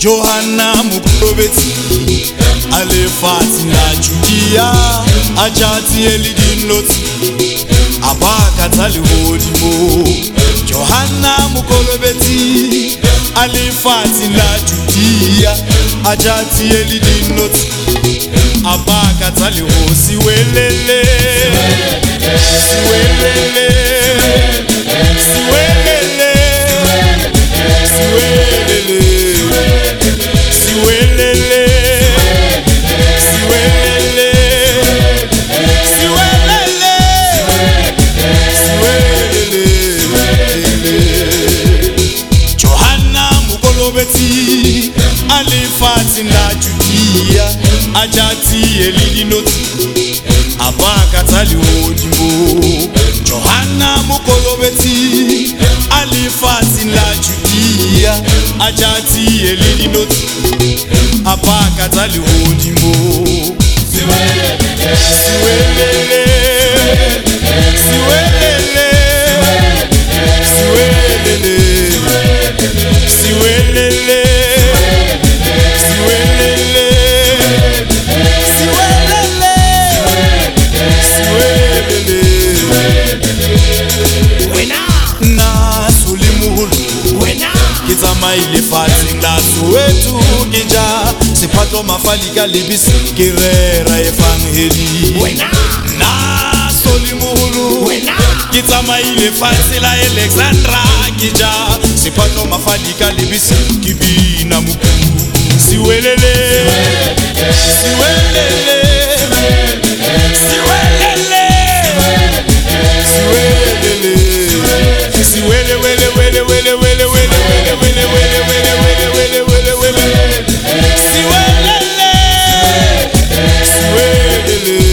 Johanna Mukolobeti Alefati na Judea Ajati elidinoti Abakatali hodimo Johanna Mukolobeti Alefati na Judea Ajati elidinoti Abakatali ho siwelele siwelele siwelele siwelele siwelele siwelele siwelele siwelele Johanna Mukolobeti Alefati na Judea Ajati elidinoti Abakatali hodimo Johanna Mukolobeti Alefati na Judea Ajati elidinoti Abakatali hodimo siwelele siwelele siwelele siwelele siwelele siwelele na sulimuhulu kitama ilefati ngaso wetu kinja sipato mafalika libisi kirera evangeli na sulimuhulu kitama ilefati la Alexandra kinja sipato mafalika libisi kibina muku siwelele siwelele siwelele siwelele siwele wele wele wele wele wele wele wele wele wele wele wele wele siwelele siwelele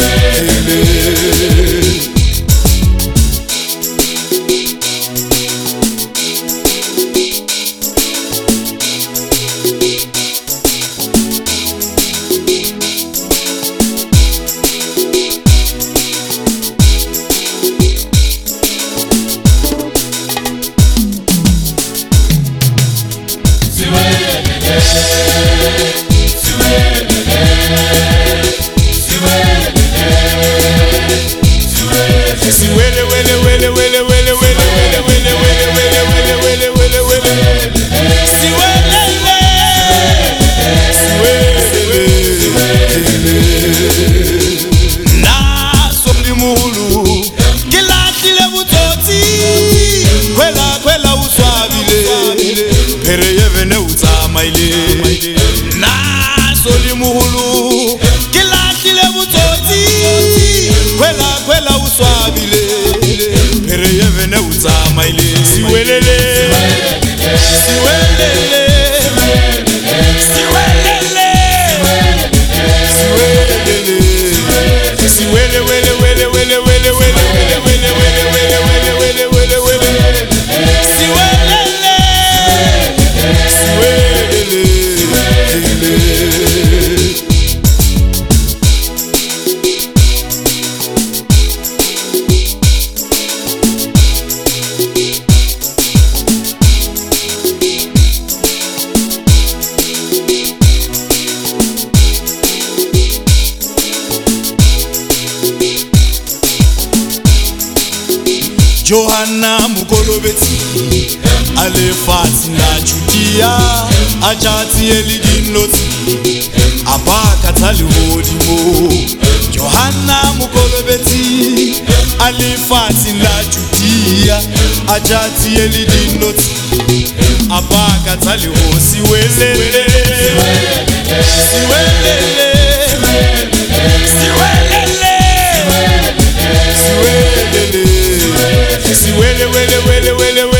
na solimuhulu kilahlile butsotsi kwela uswabile pereyevene utsamaile siwelele siwelele siwelele siwelele siwele wele wele wele wele wele wele wele wele wele wele wele siwelele siwelele Johanna Mukolobeti Alefati na Judea Ajati elidinoti Abakatali hodimo Johanna Mukolobeti Alefati na Judea Ajati elidinoti Abakatali ho siwelele siwelele siwelele siwelele siwele wele wele wele